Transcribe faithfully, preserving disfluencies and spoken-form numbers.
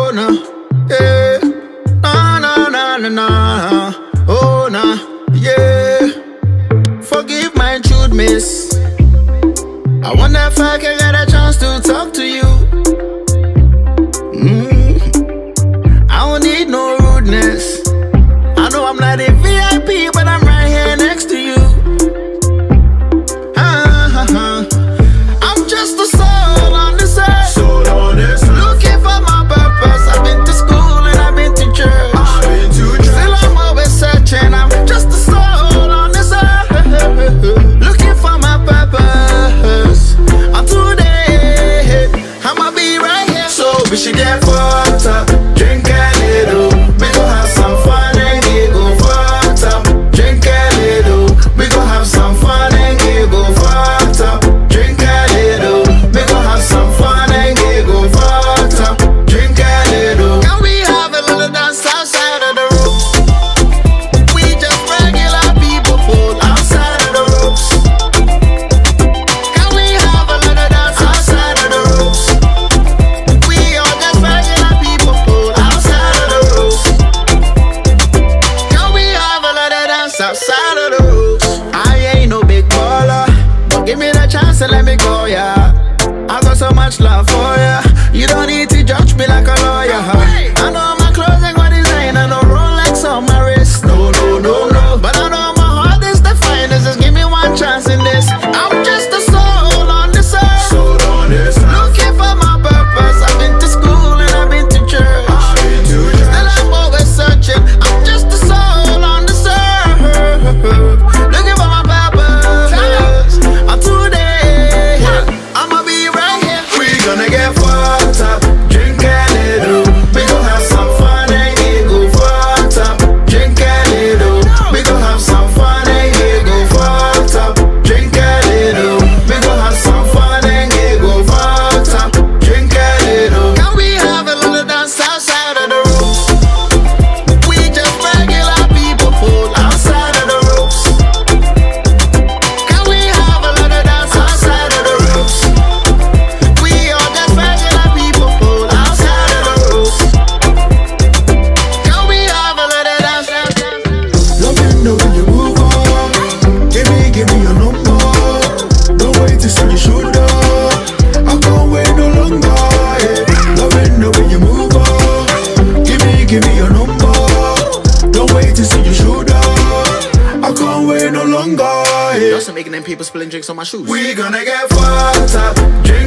Oh no, yeah, na na na na na. Oh no, yeah. Forgive my intrude, miss. I wonder if I can get a chance to talk to you. Mm. I don't need no rudeness. I know I'm not a V I P, but I'm right here next to you. Uh-huh. I'm just a soul on this earth, Soul on this earth. looking for my purpose. I've been to school and I've been to church. I've been to church. Still I'm always searching. I'm just a soul on this earth, looking for my purpose. And today I'ma be right here. So we should get fucked up, drink a little, we gon' have some fun and get go fucked up. Drink a little, we gon' have some fun and get go fucked up. Drink a little, we gon' have some fun and get go fucked up. Drink a little. Can we have a little dance outside of the room? We just regular people pull outside of the ropes. Can we have a little dance outside of the ropes? We all just regular people pull outside of the ropes. Can we have a little dance outside of the ropes? I ain't no big baller, but give me the chance and let me go, yeah. I got so much love for ya. You don't need to judge me like a lawyer. I know my clothes ain't got design, I know Rolex on my wrist. No, no, no, no. But I know my heart is the finest. Just give me one chance in this. I'm just a soul on this earth, Soul on this earth. looking for my purpose. I've been to school and I've been to church. I've been to church. Still I'm always searching. I'm just a soul on this earth, looking for my purpose. And today I'ma be right here. We gonna get fucked up, drink a little. We gon' have some fun and get go fucked up. Drink a little. We gon' have some fun and get go fucked up. Drink a little. We gon' have some fun and get go fucked up. Drink a little. Can we have a little dance outside of the ropes? We just regular people pull outside of the ropes. Can we have a little dance outside of the ropes? We all just regular people pull outside of the ropes. Can we have a little dance? Loving the way you move on. Give me, give me your number. Don't wait to see you shoulder. I can't wait no longer. Yeah. Loving the way you move on. Give me, give me your number. Don't wait to see you shoulder. I can't wait no longer. Yeah. You're also making them people spilling drinks on my shoes. We gonna get fucked up, drink